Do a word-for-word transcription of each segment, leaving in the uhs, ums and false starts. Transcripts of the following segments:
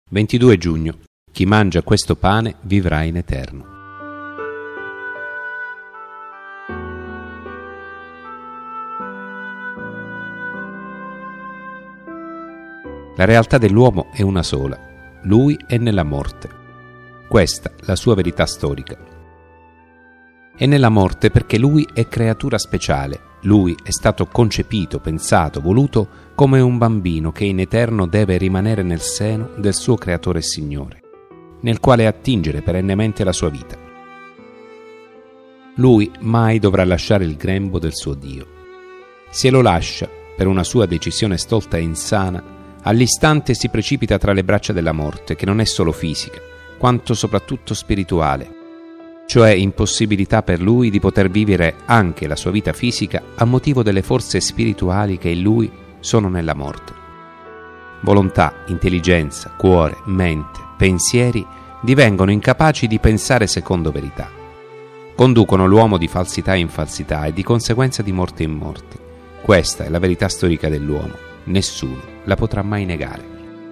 ventidue giugno. Chi mangia questo pane vivrà in eterno. La realtà dell'uomo è una sola. Lui è nella morte. Questa la sua verità storica. È nella morte perché lui è creatura speciale. Lui è stato concepito, pensato, voluto come un bambino che in eterno deve rimanere nel seno del suo creatore e Signore, nel quale attingere perennemente la sua vita. Lui mai dovrà lasciare il grembo del suo Dio. Se lo lascia, per una sua decisione stolta e insana, all'istante si precipita tra le braccia della morte, che non è solo fisica, quanto soprattutto spirituale, cioè impossibilità per lui di poter vivere anche la sua vita fisica a motivo delle forze spirituali che in lui sono nella morte. Volontà, intelligenza, cuore, mente, pensieri divengono incapaci di pensare secondo verità. Conducono l'uomo di falsità in falsità e di conseguenza di morte in morte. Questa è la verità storica dell'uomo. Nessuno la potrà mai negare.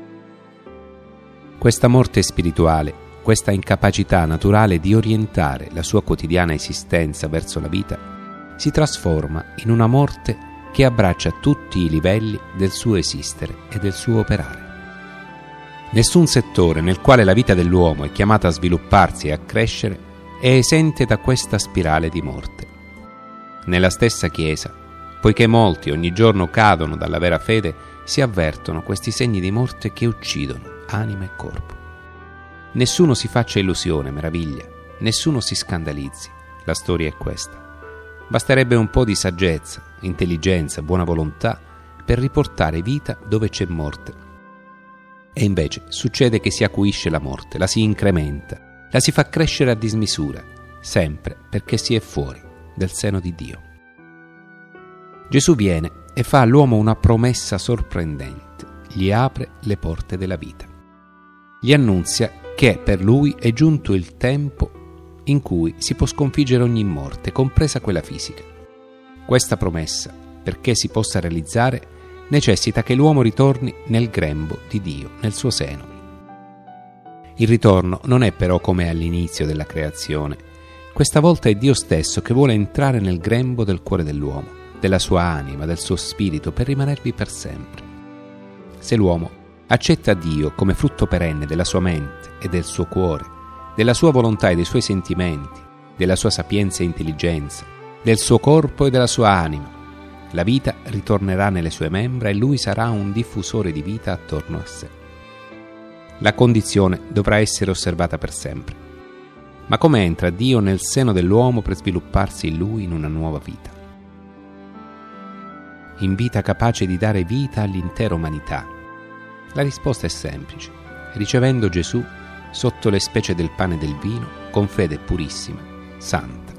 Questa morte spirituale, questa incapacità naturale di orientare la sua quotidiana esistenza verso la vita, si trasforma in una morte che abbraccia tutti i livelli del suo esistere e del suo operare. Nessun settore nel quale la vita dell'uomo è chiamata a svilupparsi e a crescere è esente da questa spirale di morte. Nella stessa Chiesa, poiché molti ogni giorno cadono dalla vera fede, si avvertono questi segni di morte che uccidono anima e corpo. Nessuno si faccia illusione, meraviglia, nessuno si scandalizzi. La storia è questa. Basterebbe un po' di saggezza, intelligenza, buona volontà per riportare vita dove c'è morte. E invece succede che si acuisce la morte, la si incrementa, la si fa crescere a dismisura, sempre perché si è fuori del seno di Dio. Gesù viene e fa all'uomo una promessa sorprendente, gli apre le porte della vita. Gli annunzia che per lui è giunto il tempo in cui si può sconfiggere ogni morte, compresa quella fisica. Questa promessa, perché si possa realizzare, necessita che l'uomo ritorni nel grembo di Dio, nel suo seno. Il ritorno non è però come all'inizio della creazione. Questa volta è Dio stesso che vuole entrare nel grembo del cuore dell'uomo, della sua anima, del suo spirito, per rimanervi per sempre. Se l'uomo accetta Dio come frutto perenne della sua mente e del suo cuore, della sua volontà e dei suoi sentimenti, della sua sapienza e intelligenza, del suo corpo e della sua anima, la vita ritornerà nelle sue membra e lui sarà un diffusore di vita attorno a sé. La condizione dovrà essere osservata per sempre. Ma come entra Dio nel seno dell'uomo per svilupparsi in lui in una nuova vita? In vita capace di dare vita all'intera umanità? La risposta è semplice: ricevendo Gesù sotto le specie del pane e del vino, con fede purissima, santa.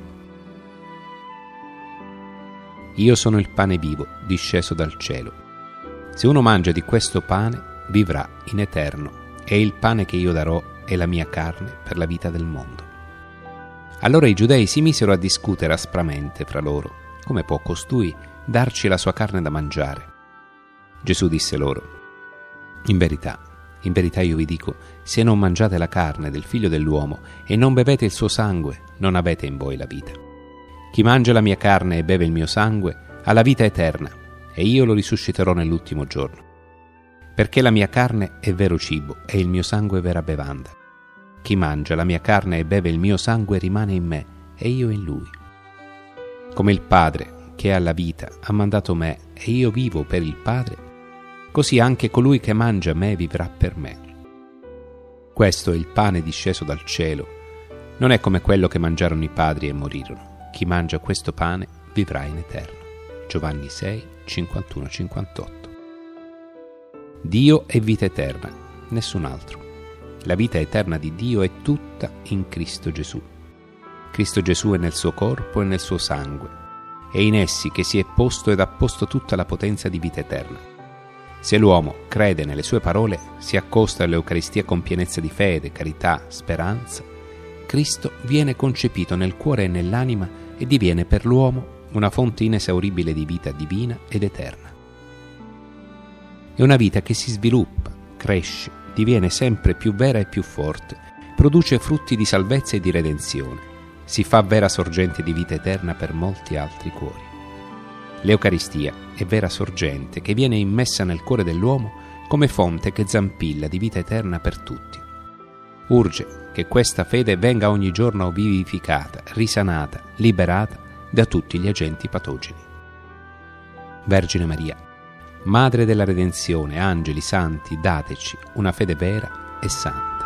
Io sono il pane vivo, disceso dal cielo. Se uno mangia di questo pane, vivrà in eterno, e il pane che io darò è la mia carne per la vita del mondo. Allora i giudei si misero a discutere aspramente fra loro: come può costui darci la sua carne da mangiare? Gesù disse loro: In verità, in verità io vi dico, se non mangiate la carne del Figlio dell'uomo e non bevete il suo sangue, non avete in voi la vita. Chi mangia la mia carne e beve il mio sangue ha la vita eterna, e io lo risusciterò nell'ultimo giorno. Perché la mia carne è vero cibo e il mio sangue è vera bevanda. Chi mangia la mia carne e beve il mio sangue rimane in me e io in lui. Come il Padre, che ha la vita, ha mandato me e io vivo per il Padre, così anche colui che mangia me vivrà per me. Questo è il pane disceso dal cielo. Non è come quello che mangiarono i padri e morirono. Chi mangia questo pane vivrà in eterno. Giovanni sei, cinquantuno cinquantotto. Dio è vita eterna, nessun altro. La vita eterna di Dio è tutta in Cristo Gesù. Cristo Gesù è nel suo corpo e nel suo sangue. È in essi che si è posto ed ha posto tutta la potenza di vita eterna. Se l'uomo crede nelle sue parole, si accosta all'Eucaristia con pienezza di fede, carità, speranza, Cristo viene concepito nel cuore e nell'anima e diviene per l'uomo una fonte inesauribile di vita divina ed eterna. È una vita che si sviluppa, cresce, diviene sempre più vera e più forte, produce frutti di salvezza e di redenzione, si fa vera sorgente di vita eterna per molti altri cuori. L'Eucaristia è vera sorgente che viene immessa nel cuore dell'uomo come fonte che zampilla di vita eterna per tutti. Urge che questa fede venga ogni giorno vivificata, risanata, liberata da tutti gli agenti patogeni. Vergine Maria, Madre della Redenzione, angeli, santi, dateci una fede vera e santa.